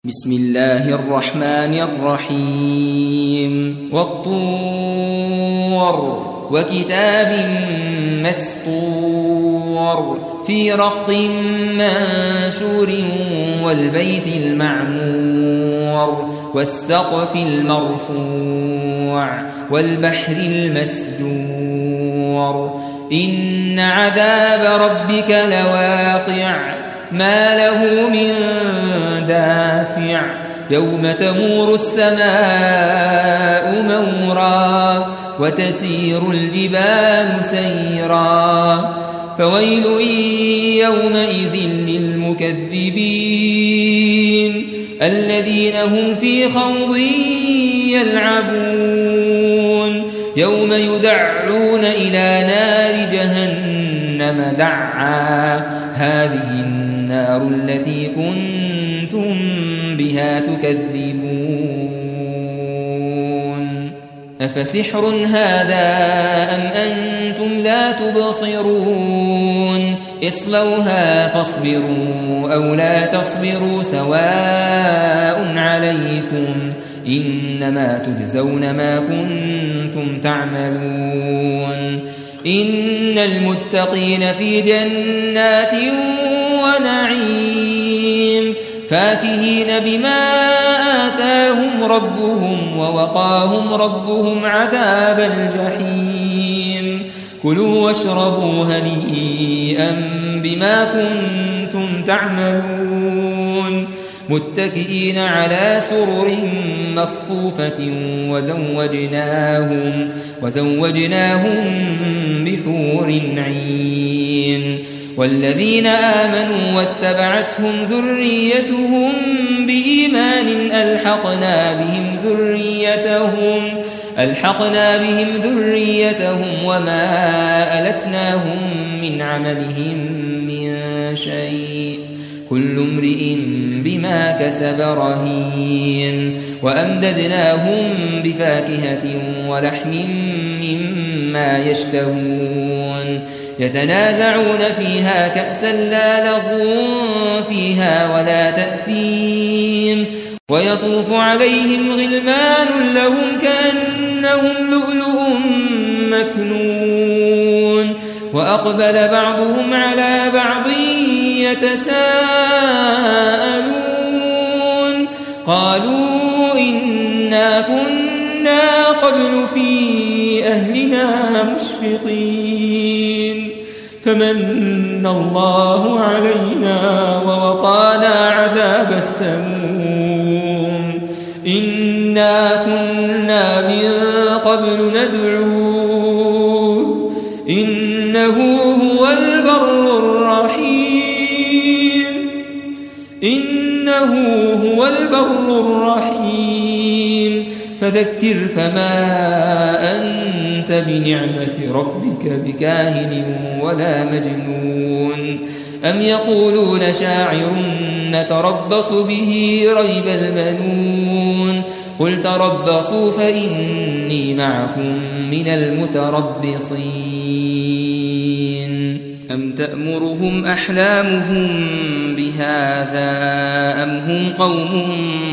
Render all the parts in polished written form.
بسم الله الرحمن الرحيم والطور وكتاب مسطور في رق منشور والبيت المعمور والسقف المرفوع والبحر المسجور إن عذاب ربك لواقع ما له من دافع يوم تمور السماء مورا وتسير الجبال سيرا فويل يومئذ للمكذبين الذين هم في خوض يلعبون يوم يدعون إلى نار جهنم دعا هذه النار التي كنتم بها تكذبون أفسحر هذا أم أنتم لا تبصرون اصلوها فاصبروا أو لا تصبروا سواء عليكم إنما تجزون ما كنتم تعملون إن المتقين في جنات ونعيم فاكهين بما آتاهم ربهم ووقاهم ربهم عذاب الجحيم كلوا واشربوا هنيئا بما كنتم تعملون متكئين على سرر مصفوفة وزوجناهم بحور عين والذين آمنوا واتبعتهم ذريتهم بإيمان ألحقنا بهم ذريتهم وما ألتناهم من عملهم من شيء كل امرئ بما كسب رهين وأمددناهم بفاكهة ولحم مما يشتهون يتنازعون فيها كأسا لا لغو فيها ولا تأثيم ويطوف عليهم غلمان لهم كأنهم لؤلؤ مكنون وأقبل بعضهم على بعض يتساءلون قالوا إنا كنا قبل في أهلنا مشفقين فمن الله علينا ووقانا عذاب السموم إنا كنا من قبل ندعوه إنه هو البر الرحيم فذكر فما أنت بنعمة ربك بكاهن ولا مجنون أم يقولون شاعر نتربص به ريب المنون قل تربصوا فإني معكم من المتربصين أم تأمرهم أحلامهم بهذا أم هم قوم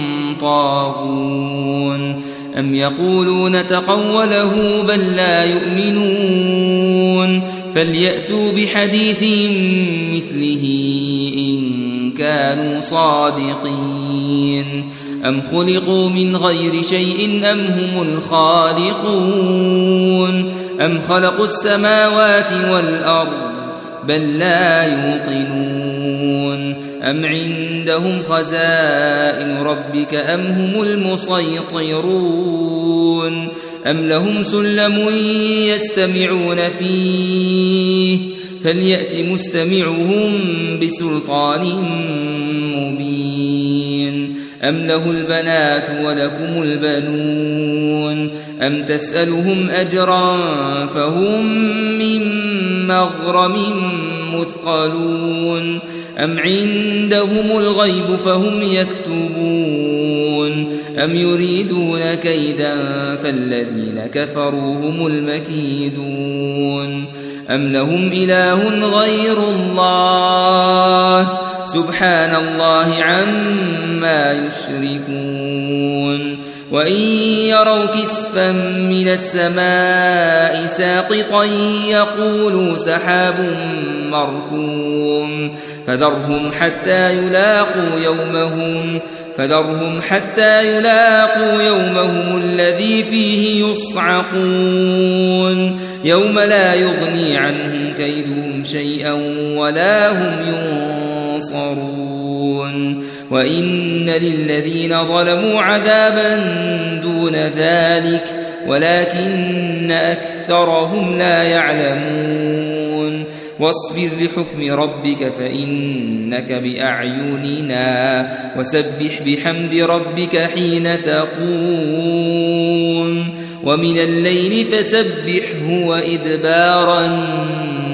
طاغون أم يقولون تقوله بل لا يؤمنون فليأتوا بحديث مثله إن كانوا صادقين أم خلقوا من غير شيء أم هم الخالقون أم خلقوا السماوات والأرض بل لا يوقنون أم عندهم خزائن ربك أم هم المسيطرون أم لهم سلم يستمعون فيه فليأت مستمعهم بسلطان مبين أم له البنات ولكم البنون أم تسألهم أجرا فهم من مغرم مثقلون أم عندهم الغيب فهم يكتبون أم يريدون كيدا فالذين كفروا هم المكيدون أم لهم إله غير الله سبحان الله عما يشركون وإن يروا كسفا من السماء ساقطا يقولوا سحاب مركوم فذرهم حتى يلاقوا يومهم الذي فيه يصعقون يوم لا يغني عنهم كيدهم شيئا ولا هم ينصرون وإن للذين ظلموا عذابا دون ذلك ولكن أكثرهم لا يعلمون واصبر لحكم ربك فإنك بأعيننا وسبح بحمد ربك حين تقوم ومن الليل فسبحه وإدبار